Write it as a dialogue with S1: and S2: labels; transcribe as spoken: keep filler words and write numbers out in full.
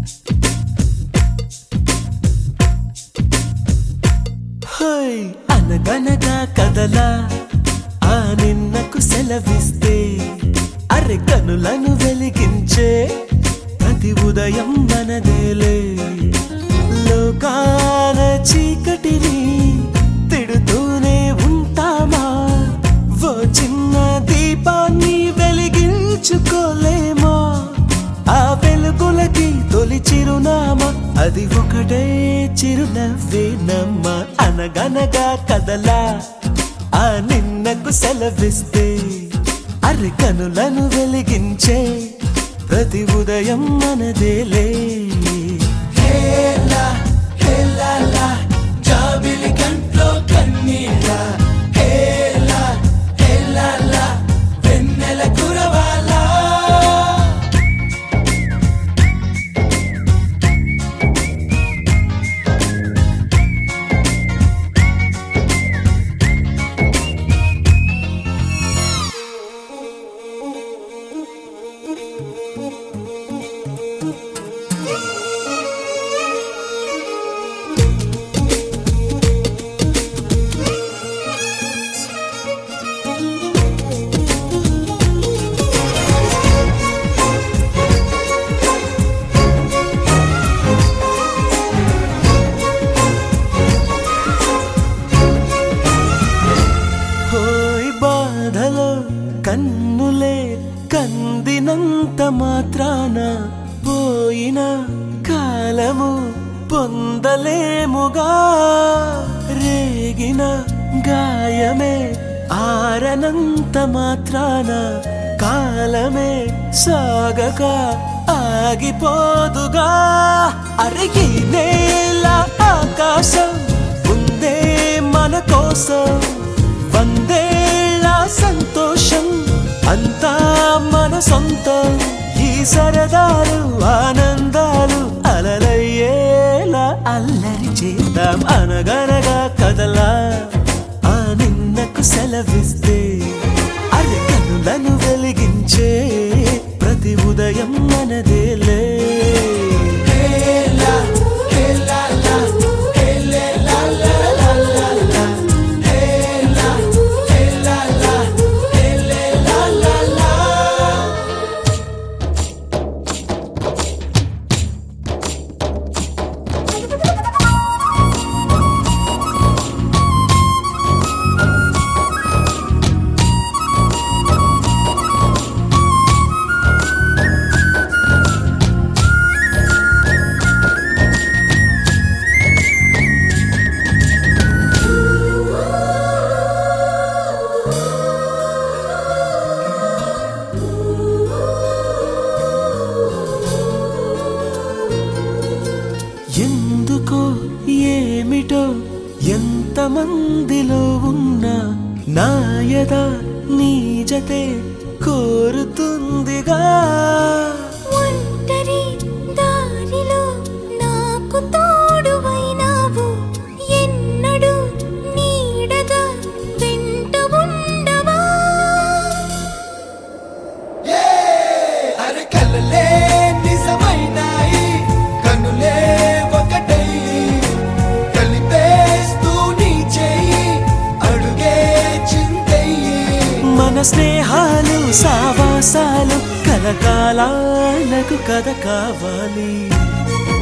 S1: హోయ్ అనగనగా కదలా ఆ నిన్నకు సెలవిస్తే అరె కనులను వెలిగించే ప్రతి ఉదయం మనదేలే లోకాన చీకటిని తిడుతూనే ఉంటామా ఓ చిన్న దీపాన్ని వెలిగించుకోలేమా ఆ వెలుగులకి తొలి చిరునామా అది ఒకటే చిరునవ్వేనమ్మా అనగనగా కదలా ఆ నిన్నకు సెలవిస్తే అరె కనులను వెలిగించే ప్రతి ఉదయం మనదేలే హేలా హేలా లా జాబిలి కంట్లో కన్నీలా హేలా హేలా లా వెన్నెల కురవాలా కన్నులే కందినంత మాత్రాన పోయిన కాలము పొందలేముగా రేగిన గాయమే ఆరనంత మాత్రాన కాలమే సాగక ఆగిపోదుగా అరిగి నేల ఆకాశం ఉందే మన కోసం వందేళ్ళ సంతోషం అంతా మన సొంతం ఈ సరదాలు ఆనందాలు అలలయ్యేలా అల్లరి చేద్దాం అనగనగా కదలా ఆ నిన్నకు సెలవిస్తే అరె కనులను వెలిగించే ప్రతి ఉదయం మనదేలే హేలా హేలా లా హేలే లా లా లా లా లా హేలా హేలా లా హేలే లా లా లా ఎందుకో ఏమిటో ఎంతమందిలో ఉన్నా నాయద నీ జతే కోరుతుందిగా
S2: ఒంటరి దారిలో నాకు తోడువైనావు ఎన్నడూ నీడగా వెంట ఉండవా
S1: అరె కలలే నిజమైనాయి కనులే ఒకటై కలిపేస్తూ నీ చేయి అడుగే చింతయ్యి మన స్నేహాలు సావాసాలు కలకాలాలకు కథ కావాలి